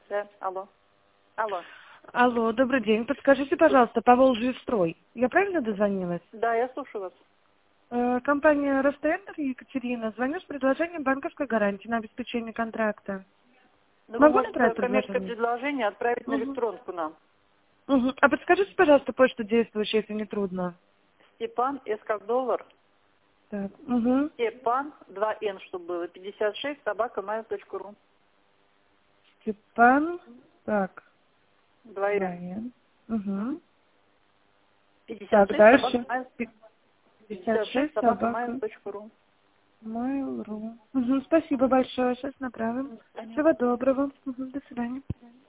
Да, алло. Алло. Алло, добрый день. Подскажите, пожалуйста, Поволжьестрой. Я правильно дозвонилась? Да, я слушаю вас. Компания Ростендер, Екатерина. Звоню с предложением банковской гарантии на обеспечение контракта. Ну, вы Могу можете свое направить коммерческое предложение? предложение отправить на Угу. электронку нам. Угу. А подскажите, пожалуйста, почту действующую, если не трудно. Степан, С как доллар. Так. Угу. Степан, 2Н, чтобы было, 56, @mail.ru. Степан. Так. 2Н. Райан. Угу. Так, 56, дальше. 56 собака. @mail.ru. Mail.ru. Угу. Спасибо большое. Сейчас направим. Понятно. Всего доброго. Угу. До свидания.